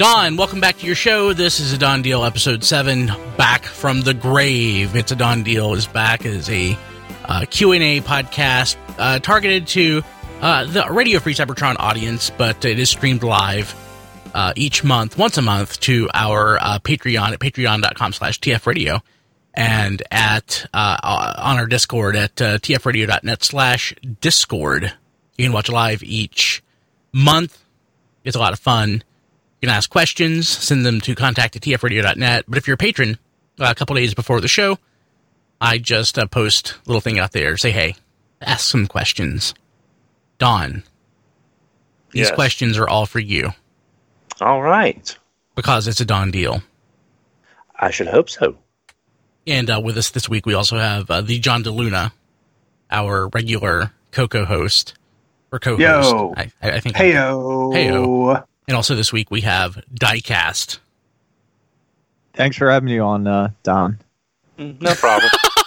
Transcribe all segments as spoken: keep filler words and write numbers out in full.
Don, welcome back to your show. This is a Don Deal episode seven, Back from the Grave. It's a Don Deal is back as a uh, Q and A podcast uh, targeted to uh, the Radio Free Cybertron audience, but it is streamed live uh, each month, once a month, to our uh, Patreon at patreon.com slash tfradio and at uh, on our Discord at uh, tfradio.net slash discord. You can watch live each month. It's a lot of fun. You can ask questions, send them to contact at tfradio dot net. But if you're a patron, uh, a couple days before the show, I just uh, post a little thing out there. Say, hey, ask some questions. Don, these Yes. questions are all for you. All right. Because it's a Don Deal. I should hope so. And uh, with us this week, we also have uh, the John DeLuna, our regular co-co host. Or co-host. Yo. I, I think. Heyo. Heyo. And also this week, we have Diecast. Thanks for having me on, uh, Don. No problem.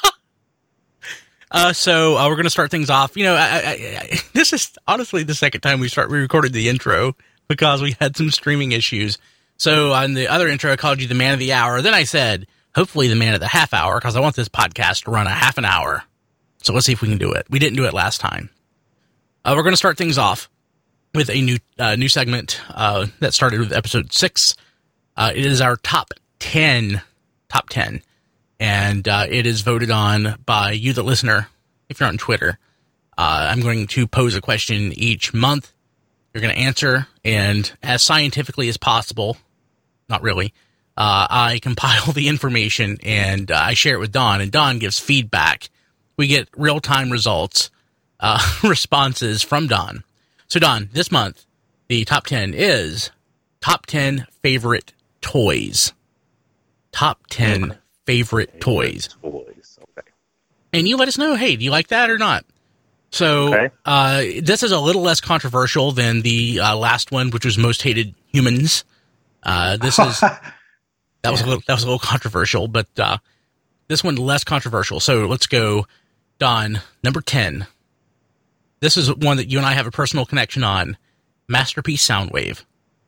Uh, so uh, we're going to start things off. You know, I, I, I, this is honestly the second time we start. We recorded the intro because we had some streaming issues. So on the other intro, I called you the man of the hour. Then I said, hopefully the man of the half hour, because I want this podcast to run a half an hour. So let's see if we can do it. We didn't do it last time. Uh, we're going to start things off with a new uh, new segment uh, that started with episode six. Uh, it is our top ten, top ten. And uh, it is voted on by you, the listener, if you're on Twitter. Uh, I'm going to pose a question each month. You're going to answer, and as scientifically as possible, not really, uh, I compile the information, and uh, I share it with Don, and Don gives feedback. We get real-time results, uh, responses from Don. So, Don, this month, the top ten is top ten favorite toys. Top ten Okay. favorite toys. Toys. Okay. And you let us know, hey, do you like that or not? So Okay. uh, this is a little less controversial than the uh, last one, which was most hated humans. Uh, this is that was a little that was a little controversial, but uh, this one less controversial. So let's go, Don, number ten. This is one that you and I have a personal connection on. Masterpiece Soundwave.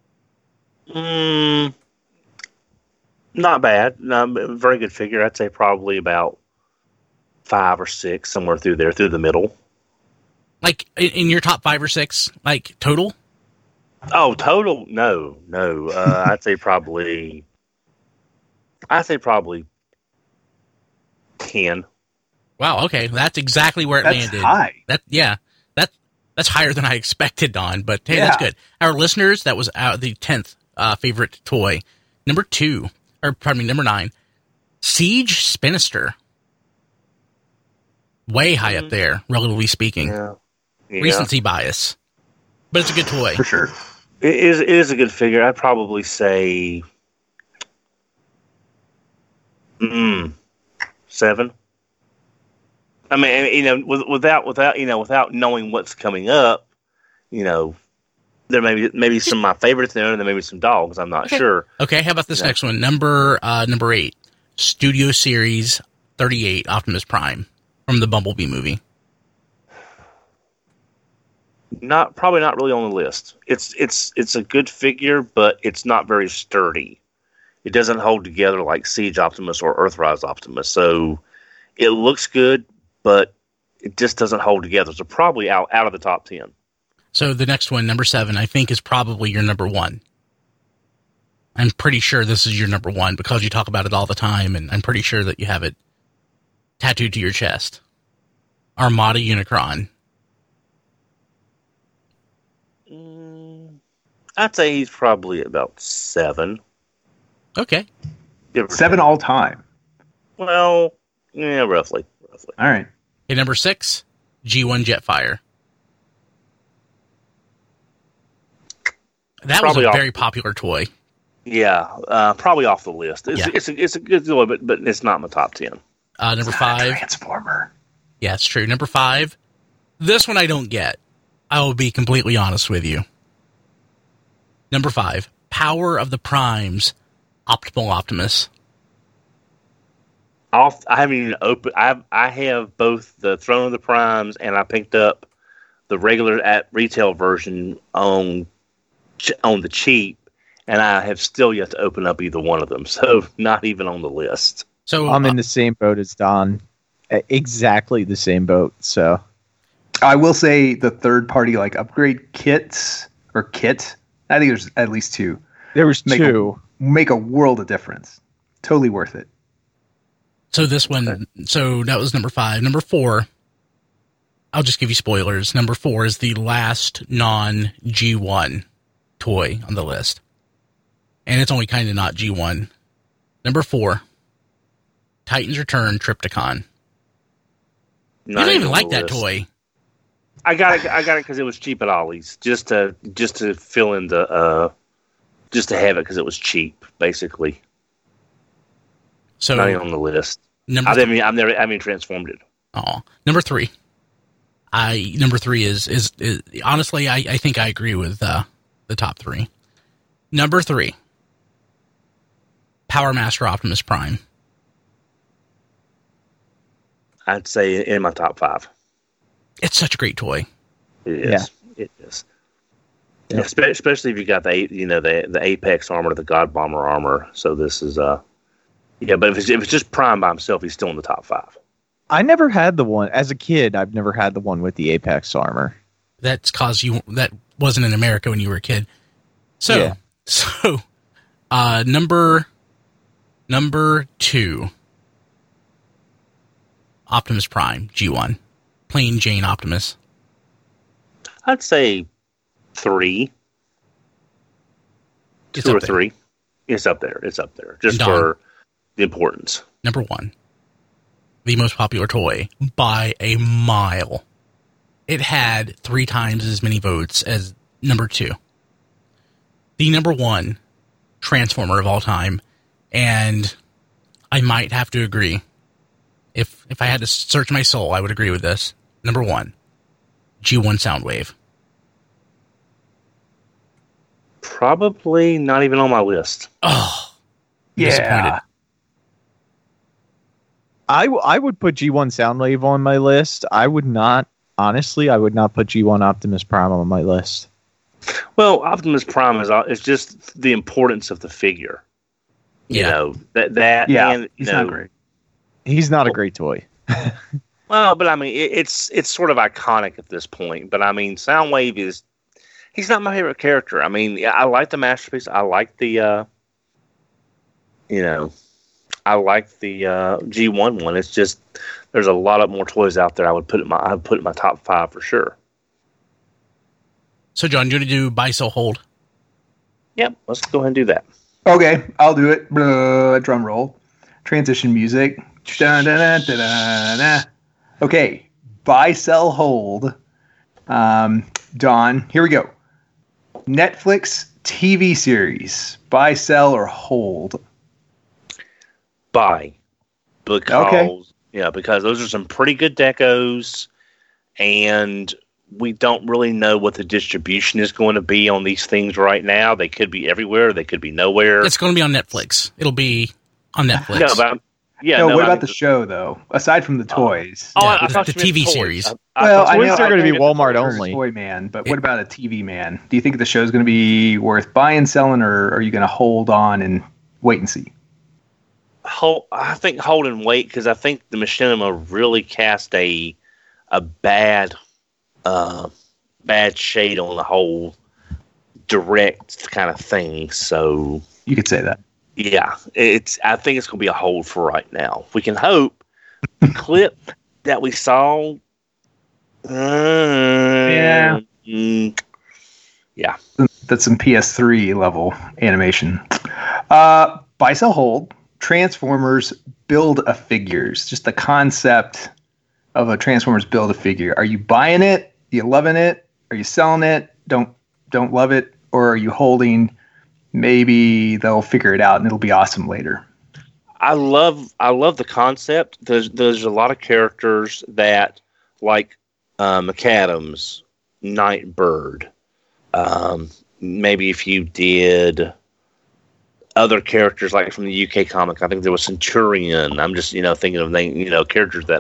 Mm, not bad. No, very good figure. I'd say probably about five or six, somewhere through there, through the middle. Like in, in your top five or six, like total? Oh, total? No, no. Uh, I'd say probably. I'd say probably ten. Wow. Okay, that's exactly where it That's landed. high. That yeah, that that's higher than I expected, Don. But hey, Yeah. that's good. Our listeners, that was uh, the tenth uh, favorite toy. Number two, or pardon me, number nine, Siege Spinister. Way high up there, relatively speaking. Yeah. Yeah. Recency bias, but it's a good toy. For sure. It is, it is a good figure. I'd probably say mm, seven. I mean, you know, with, without without you know, without knowing what's coming up, you know, there may be maybe some of my favorites there, and there may be some dogs. I'm not Okay. sure. Okay, how about this Yeah. next one? Number uh, number eight, Studio Series thirty-eight, Optimus Prime from the Bumblebee movie. Not probably not really on the list. It's it's it's a good figure, but it's not very sturdy. It doesn't hold together like Siege Optimus or Earthrise Optimus. So it looks good, but it just doesn't hold together. So probably out out of the top ten. So the next one, number seven, I think is probably your number one. I'm pretty sure this is your number one because you talk about it all the time, and I'm pretty sure that you have it tattooed to your chest. Armada Unicron. Mm, I'd say he's probably about seven. Okay. Give or Seven take. all time. Well, yeah, roughly, roughly. All right. Okay, number six, G one Jetfire. That Probably was a off- very popular toy. Yeah, uh, probably off the list. It's Yeah. it's a, it's a good toy, but but it's not in my top ten. Uh, number It's not a five. Transformer. Yeah, it's true. Number five. This one I don't get. I will be completely honest with you. Number five. Power of the Primes. Optimal Optimus. Off, I haven't even opened. I have, I have both the Throne of the Primes, and I picked up the regular at retail version on ch- on the cheap, and I have still yet to open up either one of them, so not even on the list. So I'm uh, in the same boat as Don. E- Exactly the same boat. So I will say the third party like upgrade kits or kit. I think there's at least two. there was Make two. a, make a world of difference. Totally worth it. So this one, so that was number five. Number four, I'll just give you spoilers. Number four is the last non G one toy on the list. And it's only kind of not G one. Number four, Titans Return Trypticon. You Not don't even on like the that list. toy. I got it. I got it because it was cheap at Ollie's, just to just to fill in the, uh, just to have it because it was cheap, basically. So Not even on the list. number I th- mean, I've never, I haven't transformed it. oh, number three. I number three is is, is honestly I, I think I agree with uh, the top three. Number three, Power Master Optimus Prime. I'd say in my top five. It's such a great toy. It is. It is. Yeah. Espe- Especially if you got the you know the the Apex armor, the God Bomber armor. So this is uh yeah, but if it's if it's just Prime by himself, he's still in the top five. I never had the one as a kid. I've never had the one with the Apex armor. That's cause you that wasn't in America when you were a kid. So Yeah. so uh number number two, Optimus Prime G one, plain Jane Optimus. I'd say three, It's two up or there. three. It's up there. It's up there just Done. for the importance. Number one, the most popular toy by a mile. It had three times as many votes as number two. The number one Transformer of all time, and I might have to agree. If if I had to search my soul, I would agree with this. Number one, G one Soundwave. Probably not even on my list. Oh, Yeah. disappointed. I, w- I would put G one Soundwave on my list. I would not, honestly, I would not put G one Optimus Prime on my list. Well, Optimus Prime is is just the importance of the figure. You Yeah. know that that Yeah, and, you he's know, not great. He's not a great toy. Well, but I mean, it, it's it's sort of iconic at this point. But I mean, Soundwave is he's not my favorite character. I mean, yeah, I like the Masterpiece. I like the, uh, you know, I like the uh, G one one. It's just there's a lot of more toys out there. I would put in my I would put in my top five for sure. So, John, do you want to do buy, sell, hold? Yep, let's go ahead and do that. Okay, I'll do it. Blah, drum roll. Transition music. Dun, dun, dun, dun, dun, dun. Okay, buy, sell, hold. Um, Don, here we go. Netflix T V series. Buy, sell, or hold. Buy because Okay. yeah, because those are some pretty good decos, and we don't really know what the distribution is going to be on these things right now. They could be everywhere. They could be nowhere. It's going to be on Netflix. It'll be on Netflix. no, but I'm- yeah, no, no, what I about mean, the show though? Aside from the toys. Oh, Yeah, I, I the- thought the you meant T V toys. series. I, I Well, thought I you know meant- are going to be I know Walmart there's only. Toy Man, but what about a T V Man? Do you think the show's going to be worth buying, selling, or are you going to hold on and wait and see? hold, I think hold and wait because I think the Machinima really cast a a bad uh, bad shade on the whole direct kind of thing. So You could say that. yeah, it's. I think it's going to be a hold for right now. We can hope the clip that we saw. Uh, Yeah. mm, That's some P S three level animation. Uh, buy, sell, hold. Transformers build a figures. Just the concept of a Transformers build a figure. Are you buying it? You loving it? Are you selling it? Don't don't love it? Or are you holding? Maybe they'll figure it out and it'll be awesome later. I love I love the concept. There's there's a lot of characters that like uh, McAdams, Nightbird. Um, maybe if you did other characters like from the U K comic, I think there was Centurion. I'm just you know thinking of names, you know characters that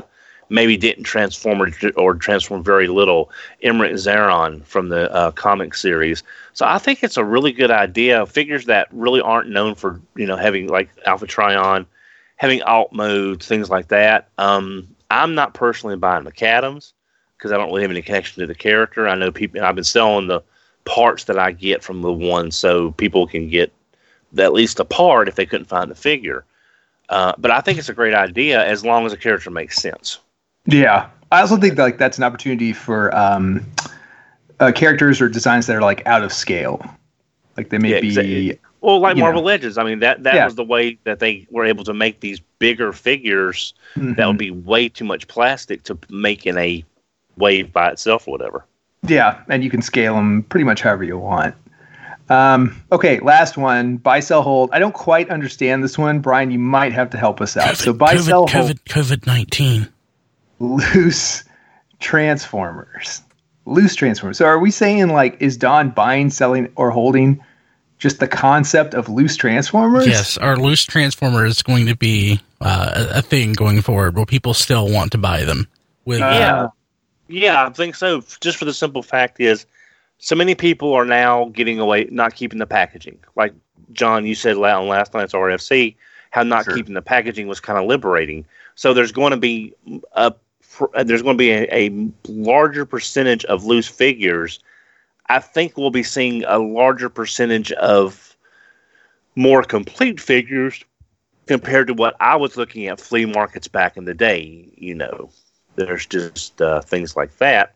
maybe didn't transform or, or transform very little. Emmerich Zeron from the uh, comic series. So I think it's a really good idea. Figures that really aren't known for, you know, having like Alpha Trion, having alt modes, things like that. Um, I'm not personally buying McAdams because I don't really have any connection to the character. I know people. I've been selling the parts that I get from the one, so people can get at least a part if they couldn't find the figure. Uh, but I think it's a great idea as long as the character makes sense. Yeah, I also think that, like that's an opportunity for um, uh, characters or designs that are like out of scale, like they may Yeah, be. exactly. Well, like Marvel know. Legends, I mean that that Yeah. was the way that they were able to make these bigger figures Mhm. that would be way too much plastic to make in a wave by itself or whatever. Yeah, and you can scale them pretty much however you want. Um, okay, last one. Buy, sell, hold. I don't quite understand this one, Brian. You might have to help us out. COVID, so buy, COVID, sell, COVID, hold. COVID nineteen. Loose Transformers. Loose Transformers. So are we saying like is Don buying, selling, or holding just the concept of loose Transformers? Yes, our loose Transformer is going to be uh, a, a thing going forward where people still want to buy them. With Uh, Yeah. Yeah, I think so. Just for the simple fact is, so many people are now getting away, not keeping the packaging. Like John, you said la- on last night's R F C, how not Sure. keeping the packaging was kind of liberating. So there's going to be a there's going to be a, a larger percentage of loose figures. I think we'll be seeing a larger percentage of more complete figures compared to what I was looking at flea markets back in the day. You know, there's just uh, things like that.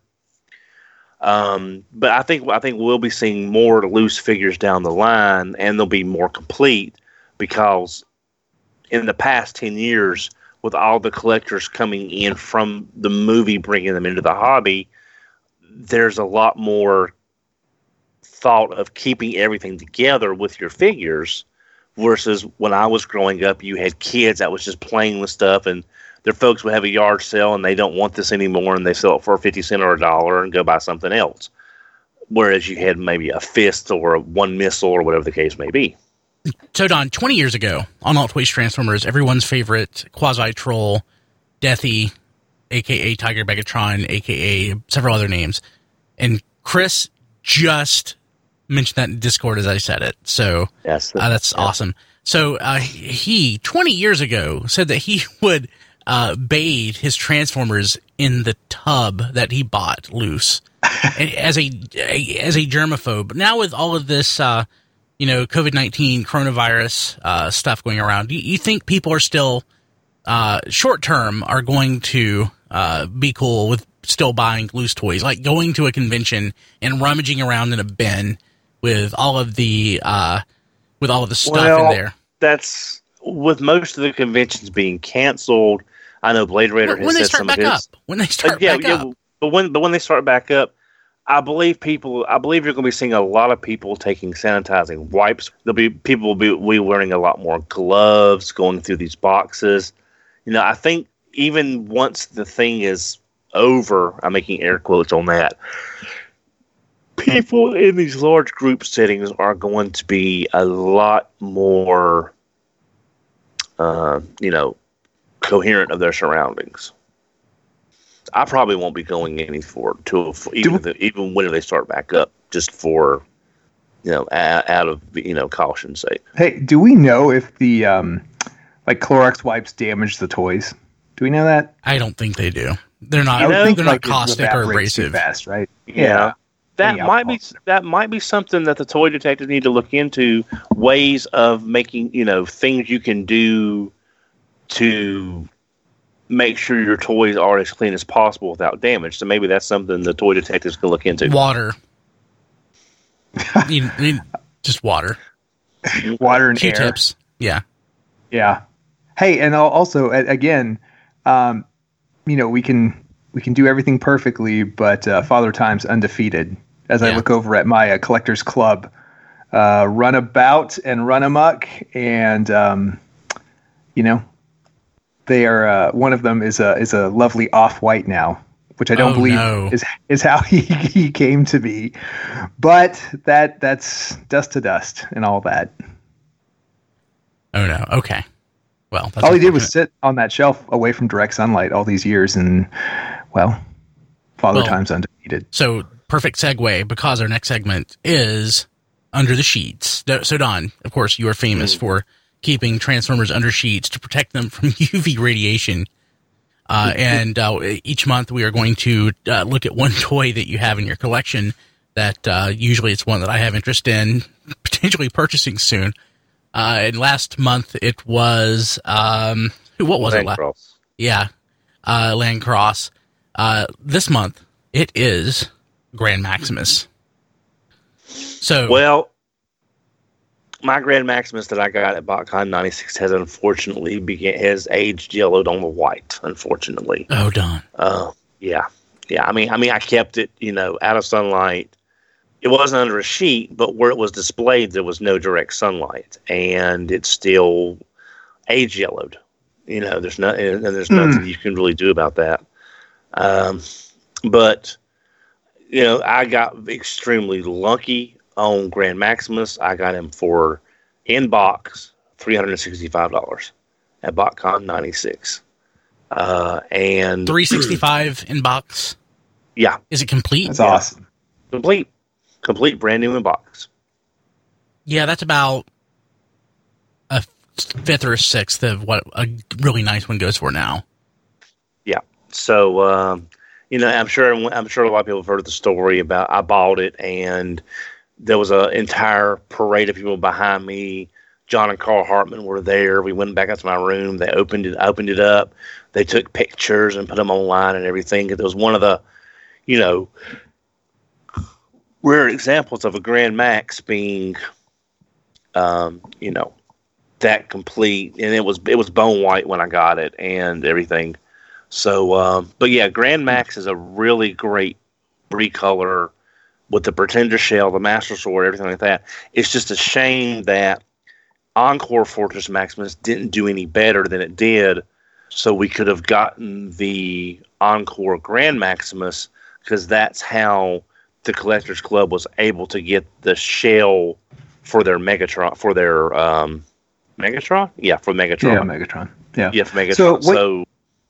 Um, but I think I think we'll be seeing more loose figures down the line, and they'll be more complete because in the past ten years, with all the collectors coming in from the movie, bringing them into the hobby, there's a lot more thought of keeping everything together with your figures versus when I was growing up, you had kids that was just playing with stuff and their folks would have a yard sale and they don't want this anymore and they sell it for fifty cents or a dollar and go buy something else. Whereas you had maybe a fist or a one missile or whatever the case may be. So, Don, twenty years ago on Alt Toys Transformers, everyone's favorite Quasi-Troll, Deathy, a k a. Tiger Megatron, a k a several other names. And Chris just mentioned that in Discord as I said it. So Yes, uh, that's yeah. awesome. So uh, he, twenty years ago, said that he would uh, bathe his Transformers in the tub that he bought loose as a, a as a germaphobe. Now with all of this... Uh, you know, COVID nineteen, coronavirus uh, stuff going around, do you think people are still, uh, short term, are going to uh, be cool with still buying loose toys? Like going to a convention and rummaging around in a bin with all of the, uh, with all of the stuff Well, in there? That's with most of the conventions being canceled. I know Blade Raider When, has when they said start some back of his. up. When they start Uh, yeah, back yeah, up. but when but when they start back up, I believe people. I believe you're going to be seeing a lot of people taking sanitizing wipes. There'll be people will be, be wearing a lot more gloves, going through these boxes. You know, I think even once the thing is over, I'm making air quotes on that. People in these large group settings are going to be a lot more, uh, you know, coherent of their surroundings. I probably won't be going any for to even if the, even when they start back up, just for you know out, out of you know caution's sake. Hey, do we know if the um, like Clorox wipes damage the toys? Do we know that? I don't think they do. They're not, I would they're think not like it caustic or evaporates too abrasive. fast, right? Yeah. That Any might be alcohol. that might be something that the toy detectives need to look into. Ways of making you know things you can do to make sure your toys are as clean as possible without damage. So maybe that's something the toy detectives can look into. Water. you, you, just water. Water and air. Q-tips. Yeah. Yeah. Hey, and al- also a- again, um, you know, we can we can do everything perfectly, but uh, Father Time's undefeated. As I Yeah. look over at my uh, collector's club, uh, run about and run amok, and um, you know, they are. Uh, one of them is a is a lovely off white now, which I don't Oh, believe no. is is how he, he came to be. But that that's dust to dust and all that. Oh, no. Okay. Well, that's all he did was sit on that shelf away from direct sunlight all these years, and well, Father well, Time's undefeated. So perfect segue, because our next segment is Under the Sheets. So Don, of course, you are famous mm. for keeping Transformers under sheets to protect them from U V radiation. Uh, and uh, each month we are going to uh, look at one toy that you have in your collection that uh, usually it's one that I have interest in potentially purchasing soon. Uh, and last month it was, um, what was Land it? Cross. Yeah, uh, Land Cross. Uh, this month it is Grand Maximus. So well, my Grand Maximus that I got at BotCon ninety-six has unfortunately began has aged yellowed on the white. Unfortunately. Oh, Don. Uh, yeah, yeah. I mean, I mean, I kept it, you know, out of sunlight. It wasn't under a sheet, but where it was displayed, there was no direct sunlight, and it's still age yellowed. You know, there's no, and there's nothing mm. you can really do about that. Um, but you know, I got extremely lucky on Grand Maximus. I got him for in box three hundred and sixty-five dollars at BotCon ninety-six, uh, and three sixty-five in box. Yeah, is it complete? That's awesome. Complete. Complete, brand new in box. Yeah, that's about a fifth or a sixth of what a really nice one goes for now. Yeah. So, um, you know, I'm sure I'm sure a lot of people have heard the story about I bought it, and there was an entire parade of people behind me. John and Carl Hartman were there. We went back up to my room. They opened it, opened it up. They took pictures and put them online and everything. It was one of the, you know, rare examples of a Grand Max being, um, you know, that complete, and it was it was bone white when I got it and everything. So, um, but yeah, Grand Max is a really great recolor with the Pretender shell, the Master Sword, everything like that. It's just a shame that Encore Fortress Maximus didn't do any better than it did, so we could have gotten the Encore Grand Maximus, because that's how the Collectors Club was able to get the shell for their Megatron, for their um, Megatron? Yeah, for Megatron. Yeah, Megatron. Yeah, yeah, for Megatron. So what, so,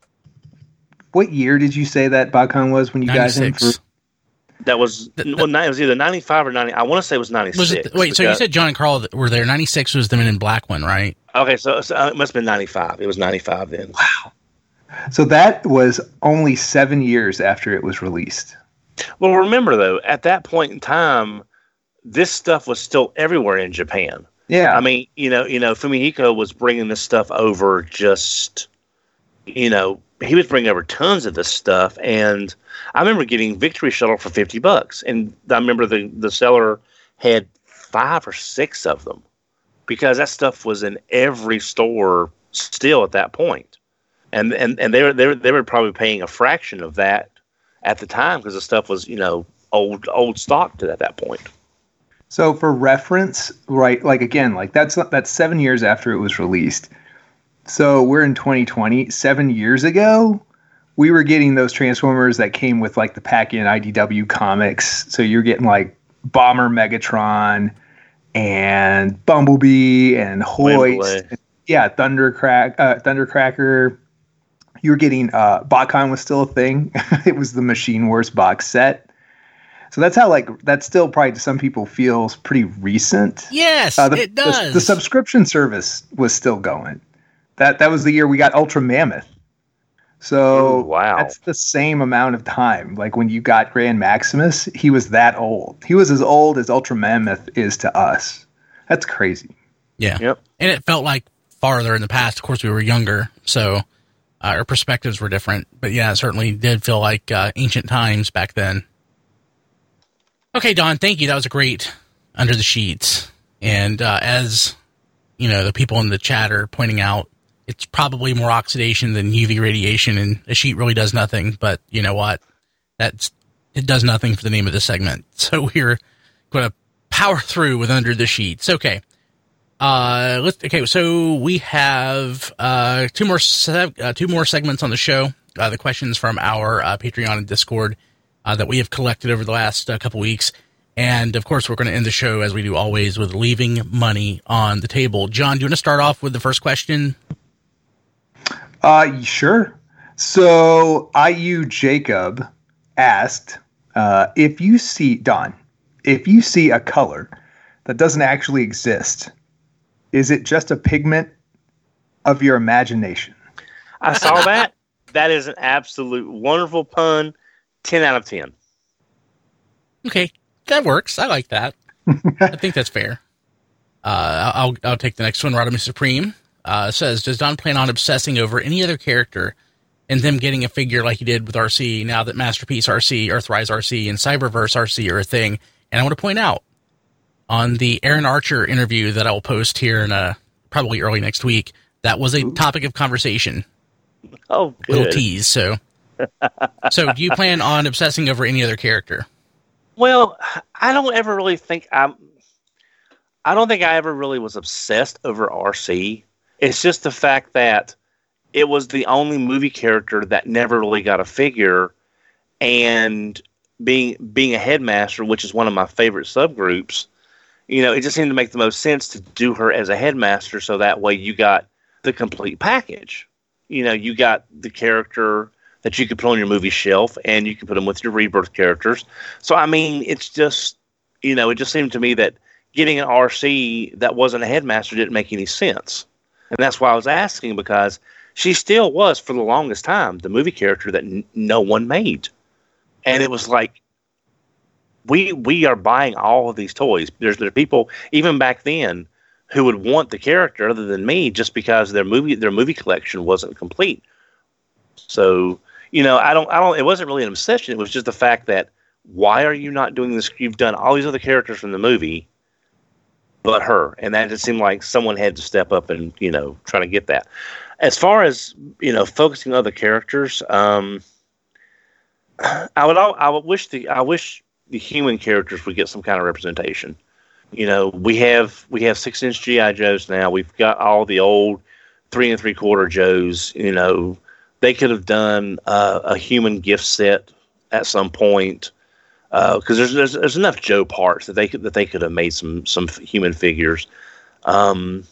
what year did you say that BotCon was when you got him? For? That was the, the, well, it was either ninety-five or ninety. I want to say it was ninety-six. Was it, wait, so you said John and Carl were there? ninety-six was the Men in Black one, right? Okay, so, so uh, it must have been ninety-five. It was ninety-five then. Wow. So that was only seven years after it was released. Well, remember, though, at that point in time, this stuff was still everywhere in Japan. Yeah. I mean, you know, you know, Fumihiko was bringing this stuff over just, you know, he was bringing over tons of this stuff. And I remember getting Victory Shuttle for fifty bucks. And I remember the, the seller had five or six of them because that stuff was in every store still at that point. And, and, and they were, they were, they were probably paying a fraction of that at the time, because the stuff was, you know, old old stock to at that point. So for reference, right, like again, like that's that's seven years after it was released. So we're in twenty twenty. Seven years ago, we were getting those Transformers that came with like the pack-in I D W comics. So you're getting like Bomber Megatron and Bumblebee and Hoist. And, yeah, Thundercrack, uh, Thundercracker. You were getting, uh, BotCon was still a thing. It was the Machine Wars box set. So that's how, like, that still probably to some people feels pretty recent. Yes, uh, the, it does. The, the subscription service was still going. That that was the year we got Ultra Mammoth. So Ooh, wow. That's the same amount of time. Like when you got Grand Maximus, he was that old. He was as old as Ultra Mammoth is to us. That's crazy. Yeah. Yep. And it felt like farther in the past. Of course, we were younger, so Uh, our perspectives were different, but yeah, it certainly did feel like uh, ancient times back then. Okay, Don, thank you. That was a great Under the Sheets. And uh, as you know, the people in the chat are pointing out, it's probably more oxidation than U V radiation, and a sheet really does nothing. But you know what? That's it does nothing for the name of this segment. So we're going to power through with Under the Sheets. Okay. Uh, let's, okay, so we have uh, two more se- uh, two more segments on the show. Uh, the questions from our uh, Patreon and Discord uh, that we have collected over the last uh, couple weeks, and of course, we're going to end the show as we do always with leaving money on the table. John, do you want to start off with the first question? Uh, sure. So I U Jacob asked uh, if you see Don, if you see a color that doesn't actually exist, is it just a pigment of your imagination? I saw that. That is an absolute wonderful pun. ten out of ten. Okay, that works. I like that. I think that's fair. Uh, I'll I'll take the next one. Rodimus Supreme uh, says, does Don plan on obsessing over any other character and them getting a figure like he did with R C now that Masterpiece R C, Earthrise R C, and Cyberverse R C are a thing? And I want to point out, on the Aaron Archer interview that I will post here in uh, probably early next week, that was a topic of conversation. Oh, good. Little tease. So, so do you plan on obsessing over any other character? Well, I don't ever really think I'm. I don't think I ever really was obsessed over R C. It's just the fact that it was the only movie character that never really got a figure, and being being a headmaster, which is one of my favorite subgroups, you know, it just seemed to make the most sense to do her as a headmaster, so that way you got the complete package. You know, you got the character that you could put on your movie shelf, and you can put them with your Rebirth characters. So, I mean, it's just, you know, it just seemed to me that getting an R C that wasn't a headmaster didn't make any sense. And that's why I was asking, because she still was, for the longest time, the movie character that n- no one made. And it was like, we we are buying all of these toys. There's there are people, even back then, who would want the character other than me just because their movie their movie collection wasn't complete. So, you know, I don't I don't it wasn't really an obsession. It was just the fact that, why are you not doing this? You've done all these other characters from the movie, but her. And that just seemed like someone had to step up and, you know, try to get that. As far as, you know, focusing on other characters, um, I would I would wish the I wish the human characters would get some kind of representation. You know, we have we have six inch G I Joes now. We've got all the old three and three quarter Joes. You know, they could have done uh, a human gift set at some point, because uh, there's, there's there's enough Joe parts that they could that they could have made some some human figures. Um,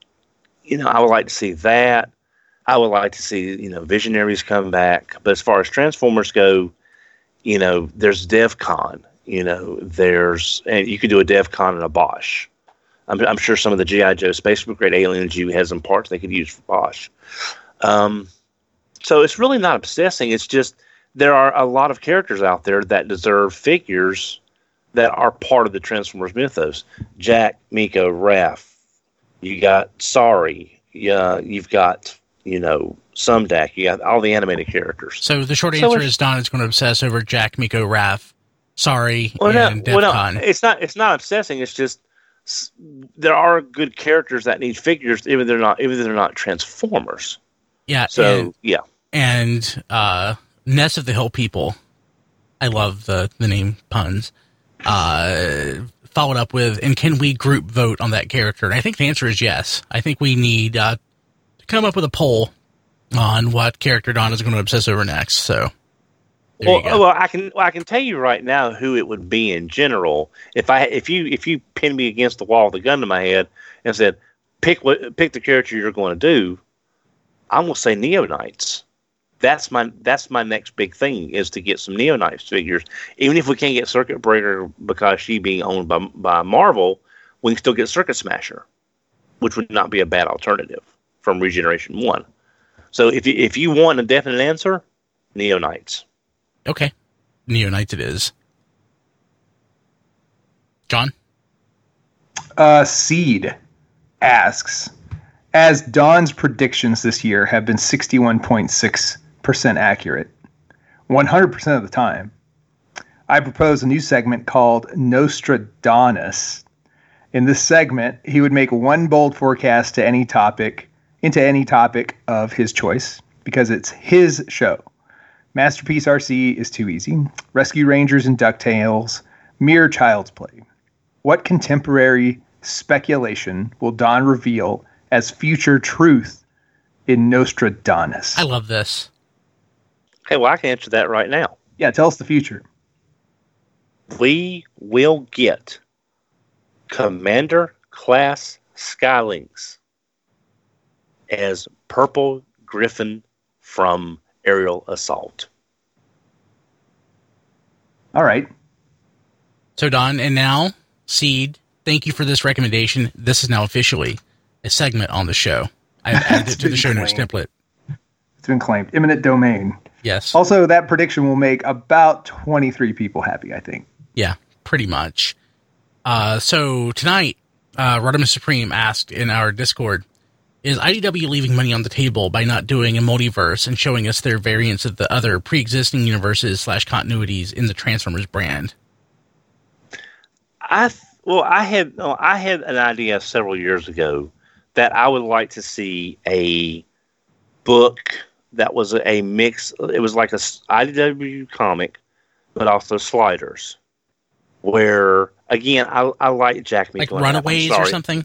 you know, I would like to see that. I would like to see, you know, Visionaries come back. But as far as Transformers go, you know, there's DevCon. You know, there's, and you could do a DevCon and a Bosch. I'm, I'm sure some of the G I Joe Space Grade Aliens you has some parts they could use for Bosch. Um, so it's really not obsessing. It's just there are a lot of characters out there that deserve figures that are part of the Transformers mythos. Jack, Miko, Raph. You got Sorry. Yeah, you've got, you know, Sumdac. You got all the animated characters. So the short So answer it's- is Don is going to obsess over Jack, Miko, Raph, Sorry, Well, and no, well, DevCon. no, it's not. It's not obsessing. It's just s- there are good characters that need figures, even if they're not. Even if they're not Transformers. Yeah. So and, yeah, and uh, Nest of the Hill People. I love the the name puns. Uh, followed up with, and can we group vote on that character? And I think the answer is yes. I think we need uh, to come up with a poll on what character Don is going to obsess over next. So. There well, you go. well, I can well, I can tell you right now who it would be in general. If I if you if you pinned me against the wall with a gun to my head and said, pick what pick the character you're going to do, I'm going to say Neo Knights. That's my that's my next big thing, is to get some Neo Knights figures. Even if we can't get Circuit Breaker because she being owned by by Marvel, we can still get Circuit Smasher, which would not be a bad alternative from Regeneration One. So if you if you want a definite answer, Neo Knights. Okay. Neo Knights it is. John? Uh, Seed asks, as Don's predictions this year have been sixty-one point six percent accurate, one hundred percent of the time, I propose a new segment called Nostradamus. In this segment, he would make one bold forecast to any topic, into any topic of his choice, because it's his show. Masterpiece R C is too easy. Rescue Rangers and DuckTales, mere child's play. What contemporary speculation will Don reveal as future truth in Nostradamus? I love this. Hey, well, I can answer that right now. Yeah, tell us the future. We will get Commander Class Skylynx as purple Griffin from Aerial Assault. All right. So, Don, and now, Seed, thank you for this recommendation. This is now officially a segment on the show. I've added it to the show notes template. It's been claimed. Eminent domain. Yes. Also, that prediction will make about twenty-three people happy, I think. Yeah, pretty much. Uh, so, tonight, uh, Rodimus Supreme asked in our Discord, is I D W leaving money on the table by not doing a multiverse and showing us their variants of the other pre-existing universes slash continuities in the Transformers brand? I th- well, I had well, I had an idea several years ago that I would like to see a book that was a, a mix. It was like a s- I D W comic, but also Sliders, where again I I like Jack Like Michelin. Runaways or something?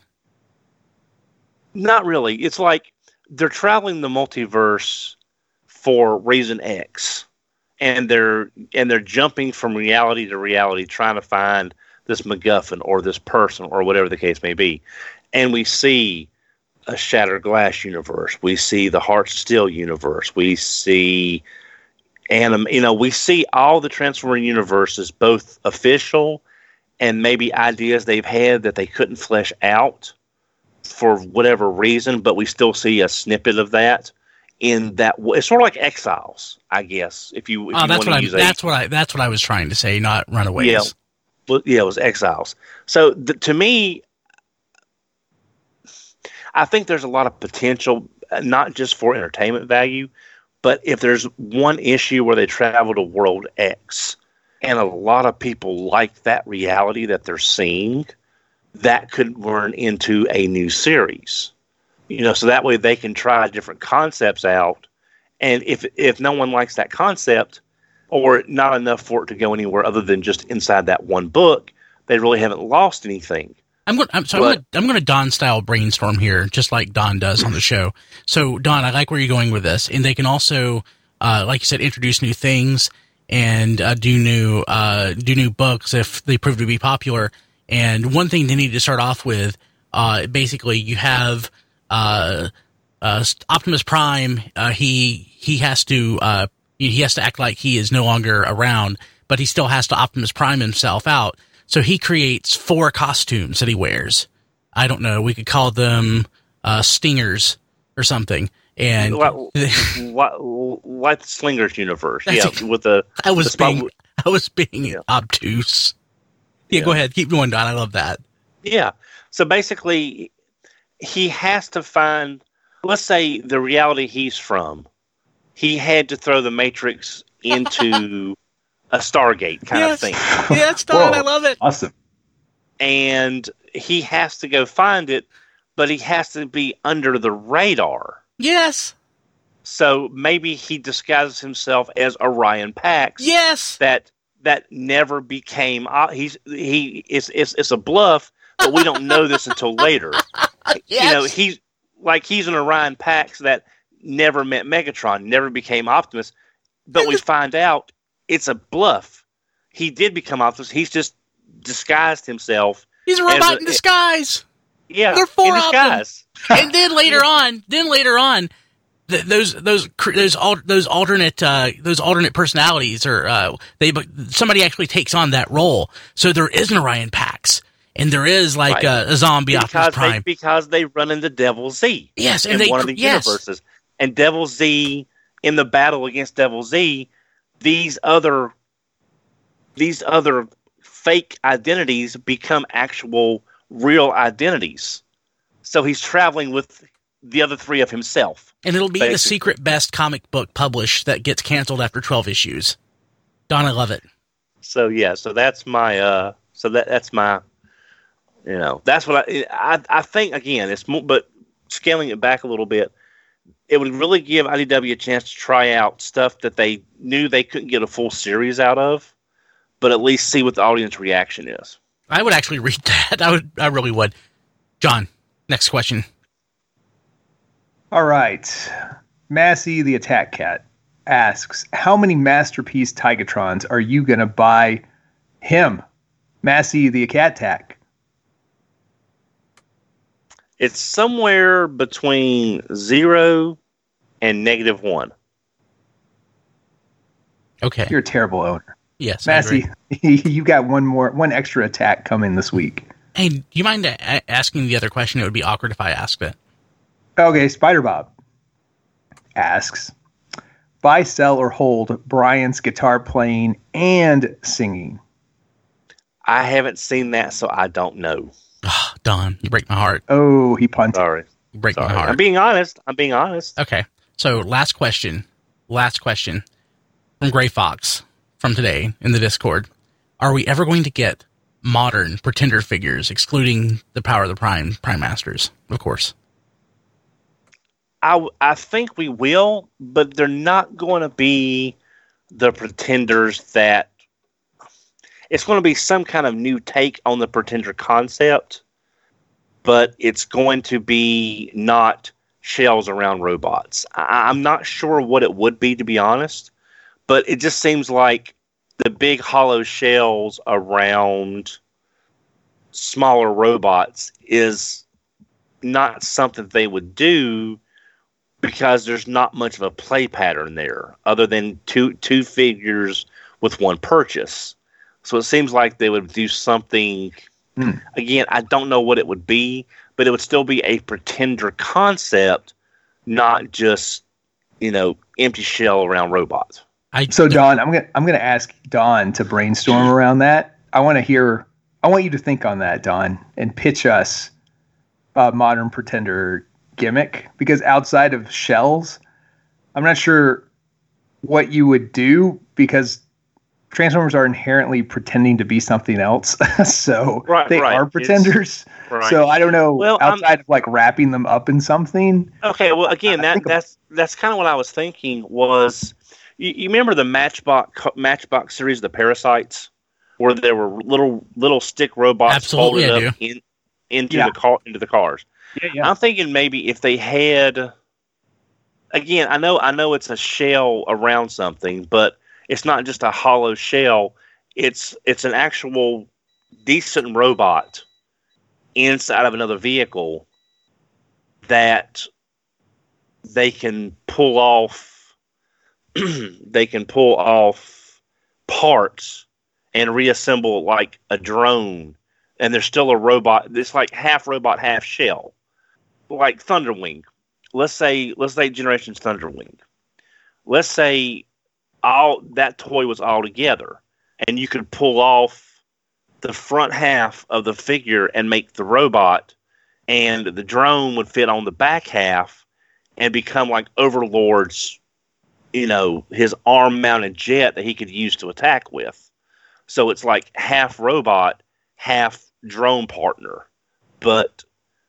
Not really. It's like they're traveling the multiverse for reason X, and they're and they're jumping from reality to reality, trying to find this MacGuffin or this person or whatever the case may be. And we see a Shattered Glass universe. We see the Heart of Steel universe. We see anim. You know, we see all the Transformer universes, both official and maybe ideas they've had that they couldn't flesh out for whatever reason, but we still see a snippet of that in that. It's sort of like Exiles, I guess. If you, if oh, you that's want what to I. use That's a, what I. That's what I was trying to say. Not Runaways. Yeah, well, yeah, it was Exiles. So the, to me, I think there's a lot of potential, not just for entertainment value, but if there's one issue where they travel to World X, and a lot of people like that reality that they're seeing, that could run into a new series, you know, so that way they can try different concepts out. And if if no one likes that concept, or not enough for it to go anywhere other than just inside that one book, they really haven't lost anything. I'm going. I'm, so But- I'm going. I'm going to Don style brainstorm here, just like Don does on the show. So, Don, I like where you're going with this, and they can also, uh, like you said, introduce new things and uh, do new uh, do new books if they prove to be popular. And one thing they need to start off with, uh, basically, you have uh, uh, Optimus Prime. Uh, he he has to uh, he has to act like he is no longer around, but he still has to Optimus Prime himself out. So he creates four costumes that he wears. I don't know. We could call them uh, stingers or something. And Like, like, like the Slingers universe, yeah, That's- with the I was the spot- being I was being Yeah. obtuse. Yeah, Yeah. go ahead. Keep going, Don. I love that. Yeah. So basically, he has to find, let's say, the reality he's from. He had to throw the Matrix into a Stargate kind Yes. of thing. Yes, Don. Whoa. I love it. Awesome. And he has to go find it, but he has to be under the radar. Yes. So maybe he disguises himself as Orion Pax. Yes. That that never became. Uh, he's he. It's it's it's a bluff, but we don't know this until later. Yes. You know, he's like he's an Orion Pax that never met Megatron, never became Optimus, but we find out it's a bluff. He did become Optimus. He's just disguised himself. He's a robot as a- in disguise. Yeah, There are four in of them. disguise. And then later on, then later on, th- those those cr- those al- those alternate uh, those alternate personalities, or uh, they but somebody actually takes on that role. So there is an Orion Pax, and there is like Right. a, a zombie Optimus because they Prime. because they run into Devil Z. Yes, and in they one of the yes. universes, and Devil Z in the battle against Devil Z, these other these other fake identities become actual real identities. So he's traveling with the other three of himself. And it'll be the Basically. secret best comic book published that gets canceled after twelve issues. Don, I love it. So yeah, so that's my uh, so that that's my, you know, that's what I I, I think again. It's more, but scaling it back a little bit, it would really give I D W a chance to try out stuff that they knew they couldn't get a full series out of, but at least see what the audience reaction is. I would actually read that. I would. I really would. John, next question. All right. Massey the Attack Cat asks, how many Masterpiece Tigatrons are you going to buy him? Massey the Cat Tack. It's somewhere between zero and negative one. Okay. You're a terrible owner. Yes, I Massey, you got one more, one extra attack coming this week. Hey, do you mind a- asking the other question? It would be awkward if I asked it. Okay, Spider Bob asks, buy, sell, or hold Brian's guitar playing and singing. I haven't seen that, so I don't know. Oh, Don, you break my heart. Oh, he punted. Sorry. You break Sorry. my heart. I'm being honest. I'm being honest. Okay. So last question. Last question from Gray Fox from today in the Discord. Are we ever going to get modern Pretender figures, excluding the Power of the Prime Prime Masters, of course? I, I think we will, but they're not going to be the Pretenders that... It's going to be some kind of new take on the Pretender concept, but it's going to be not shells around robots. I, I'm not sure what it would be, to be honest, but it just seems like the big hollow shells around smaller robots is not something they would do because there's not much of a play pattern there other than two two figures with one purchase. So it seems like they would do something, Mm. again, I don't know what it would be, but it would still be a Pretender concept, not just, you know, empty shell around robots. I, So Don, I'm gonna I'm gonna ask Don to brainstorm around that. I want to hear. I want you to think on that, Don, and pitch us a modern Pretender gimmick. Because outside of shells, I'm not sure what you would do because Transformers are inherently pretending to be something else. So Right, they right. are pretenders. Right. So I don't know. Well, I'm- outside of like wrapping them up in something. Okay, well, again, I that think- that's that's kind of what I was thinking. Was you, you remember the Matchbox Matchbox series, the Parasites, where there were little little stick robots Absolutely, folded I up in, into Yeah. the car into the cars. Yeah, yeah. I'm thinking maybe if they had, again, I know I know it's a shell around something, but it's not just a hollow shell. It's it's an actual decent robot inside of another vehicle that they can pull off they can pull off parts and reassemble like a drone, and there's still a robot. It's like half robot, half shell, like Thunderwing. Let's say let's say Generations Thunderwing. Let's say all that toy was all together, and you could pull off the front half of the figure and make the robot, and the drone would fit on the back half and become like Overlord's, you know, his arm-mounted jet that he could use to attack with. So it's like half robot, half drone partner. But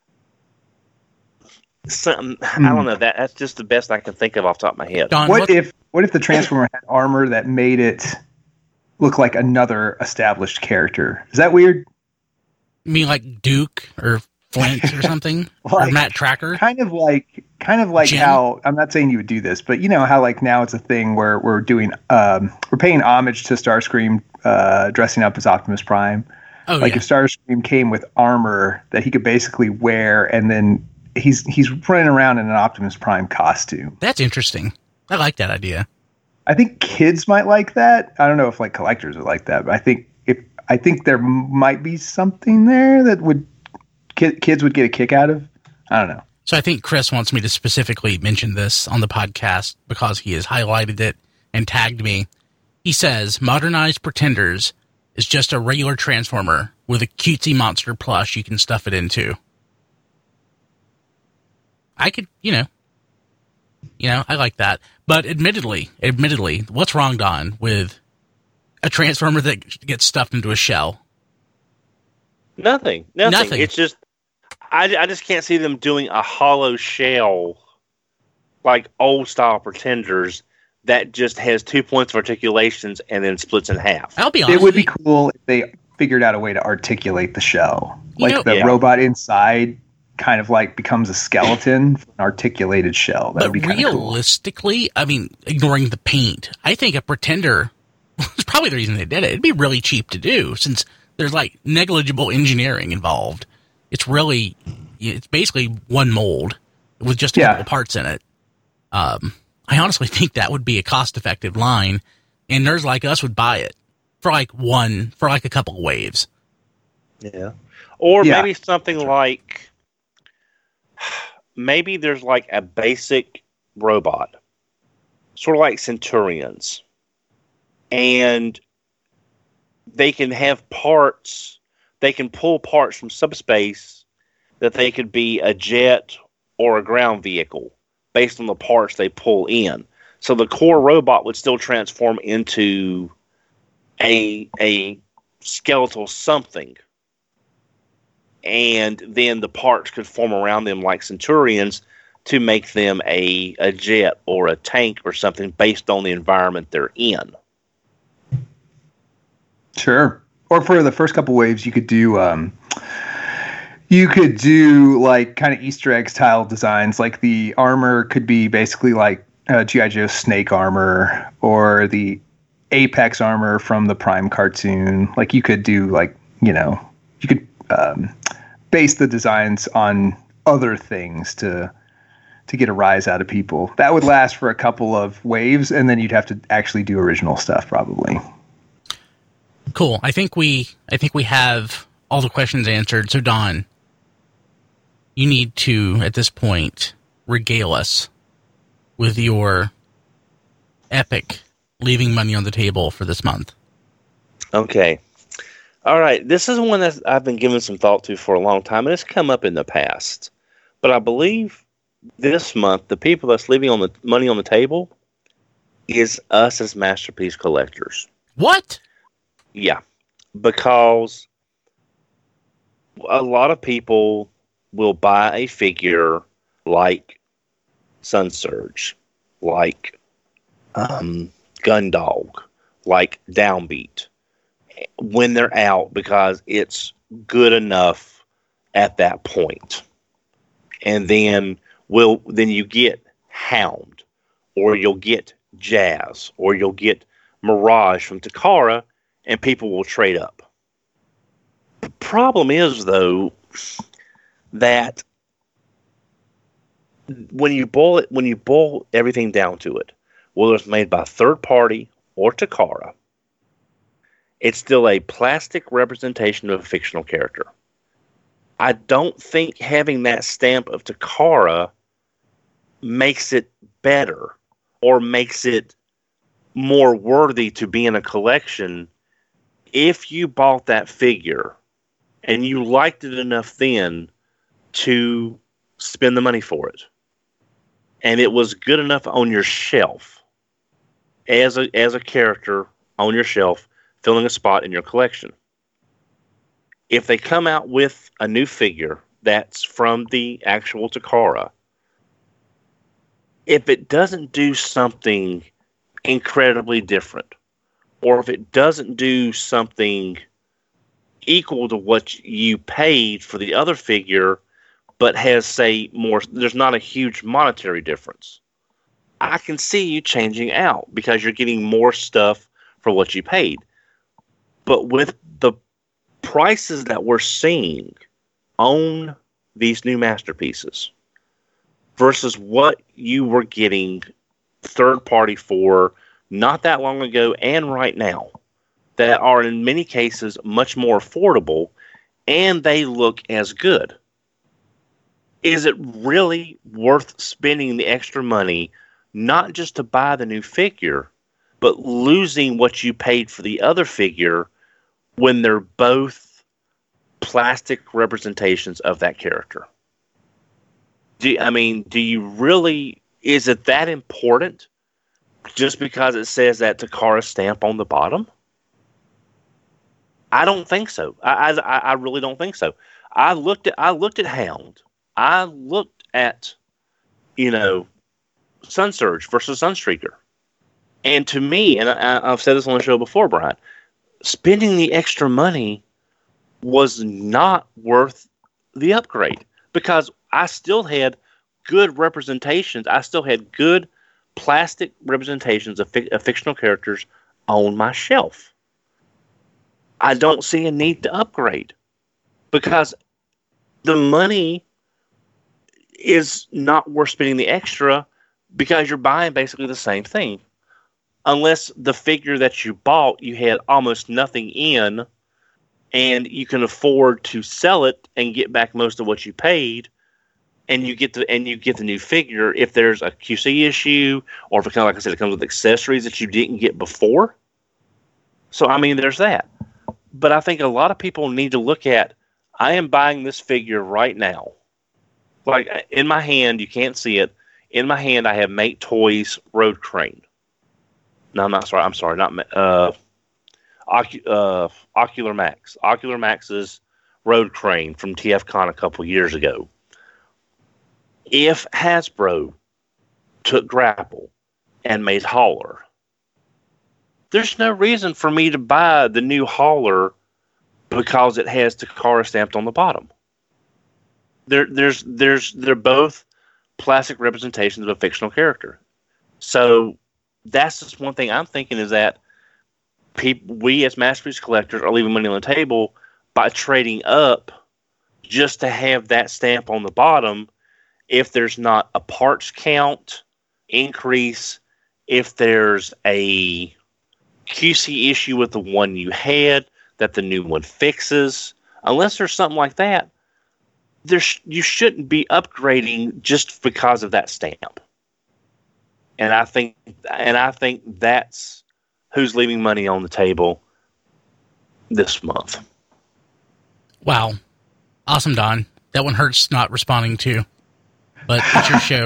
some, I don't know, that that's just the best I can think of off the top of my head. Don, What what- if what if the Transformer had armor that made it look like another established character? Is that weird? You mean like Duke or Flint or something? or Like- Matt Tracker? Kind of like kind of like Jim? how I'm not saying you would do this, but you know how like now it's a thing where we're doing um we're paying homage to Starscream uh dressing up as Optimus Prime. Oh, Like yeah. if Starscream came with armor that he could basically wear and then he's he's running around in an Optimus Prime costume. That's interesting. I like that idea. I think kids might like that. I don't know if like collectors would like that, but I think if I think there might be something there that would ki- kids would get a kick out of. I don't know. So I think Chris wants me to specifically mention this on the podcast because he has highlighted it and tagged me. He says, modernized Pretenders is just a regular Transformer with a cutesy monster plush you can stuff it into. I could, you know, you know, I like that. But admittedly, admittedly, what's wrong, Don, with a Transformer that gets stuffed into a shell? Nothing, nothing. Nothing. It's just, I, I just can't see them doing a hollow shell like old style Pretenders that just has two points of articulations and then splits in half. I'll be honest. It would be with you. cool if they figured out a way to articulate the shell. You Like know- the Yeah. robot inside kind of like becomes a skeleton for an articulated shell. That But would be kind of cool. realistically, I mean, ignoring the paint, I think a Pretender was probably the reason they did it. It'd be really cheap to do since there's like negligible engineering involved. It's really, it's basically one mold with just a Yeah. couple parts in it. Um, I honestly think that would be a cost-effective line, and nerds like us would buy it for like one, for like a couple of waves. Yeah. Or Yeah. maybe something like, maybe there's like a basic robot, sort of like Centurions, and they can have parts, they can pull parts from subspace that they could be a jet or a ground vehicle based on the parts they pull in. So the core robot would still transform into a a skeletal something, and then the parts could form around them like Centurions to make them a, a jet or a tank or something based on the environment they're in. Sure. Or for the first couple waves, you could do um, you could do like kind of Easter egg style designs. Like the armor could be basically like uh, G I. Joe Snake armor, or the Apex armor from the Prime cartoon. Like you could do like, you know, you could um, base the designs on other things to to get a rise out of people. That would last for a couple of waves, and then you'd have to actually do original stuff probably. Cool. I think we I think we have all the questions answered. So Don, you need to at this point regale us with your epic leaving money on the table for this month. Okay. All right. This is one that I've been giving some thought to for a long time, and it's come up in the past. But I believe this month, the people that's leaving on the money on the table is us as Masterpiece collectors. What? Yeah. Because a lot of people will buy a figure like Sun Surge, like um, Gundog, like Downbeat, when they're out because it's good enough at that point. And then will then you get Hound, or you'll get Jazz, or you'll get Mirage from Takara, and people will trade up. The problem is, though, that when you boil it, when you boil everything down to it, whether it's made by third party or Takara, it's still a plastic representation of a fictional character. I don't think having that stamp of Takara makes it better or makes it more worthy to be in a collection if you bought that figure and you liked it enough then to spend the money for it. And it was good enough on your shelf as a as a character on your shelf, filling a spot in your collection. If they come out with a new figure that's from the actual Takara, if it doesn't do something incredibly different, or if it doesn't do something equal to what you paid for the other figure, but has, say, more, there's not a huge monetary difference, I can see you changing out because you're getting more stuff for what you paid. But with the prices that we're seeing on these new masterpieces versus what you were getting third party for not that long ago and right now, that are in many cases much more affordable, and they look as good. Is it really worth spending the extra money, not just to buy the new figure, but losing what you paid for the other figure when they're both plastic representations of that character? Do, I mean, do you really, is it that important just because it says that Takara stamp on the bottom? I don't think so. I, I, I really don't think so. I looked at, I looked at Hound. I looked at, you know, Sun Surge versus Sunstreaker. And to me, and I, I've said this on the show before, Brian, spending the extra money was not worth the upgrade because I still had good representations. I still had good plastic representations of, fi- of fictional characters on my shelf. I don't see a need to upgrade because the money is not worth spending the extra because you're buying basically the same thing. Unless the figure that you bought, you had almost nothing in, and you can afford to sell it and get back most of what you paid, and you get the and you get the new figure if there's a Q C issue, or if it kind of like I said, it comes with accessories that you didn't get before. So I mean, there's that. But I think a lot of people need to look at, I am buying this figure right now. Like in my hand, you can't see it. In my hand, I have Mate Toys Road Crane. No, I'm not sorry. I'm sorry. Not uh, Ocu- uh, Ocular Max. Ocular Max's Road Crane from T F Con a couple years ago. If Hasbro took Grapple and made Hauler, there's no reason for me to buy the new Hauler because it has Takara stamped on the bottom. There, there's, there's, they're both plastic representations of a fictional character. So that's just one thing I'm thinking is that people, we as masterpiece collectors are leaving money on the table by trading up just to have that stamp on the bottom. If there's not a parts count increase, if there's a Q C issue with the one you had that the new one fixes, unless there's something like that, there's you shouldn't be upgrading just because of that stamp. And I think, and I think that's who's leaving money on the table this month. Wow, awesome, Don. That one hurts not responding to, but it's your show.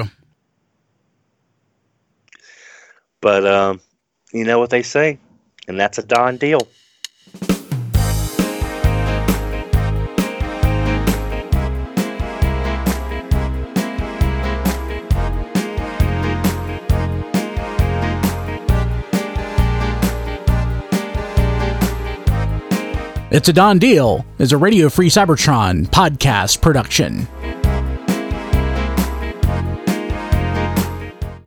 But um, you know what they say, and that's a Don deal. It's a Don Deal is a Radio Free Cybertron podcast production.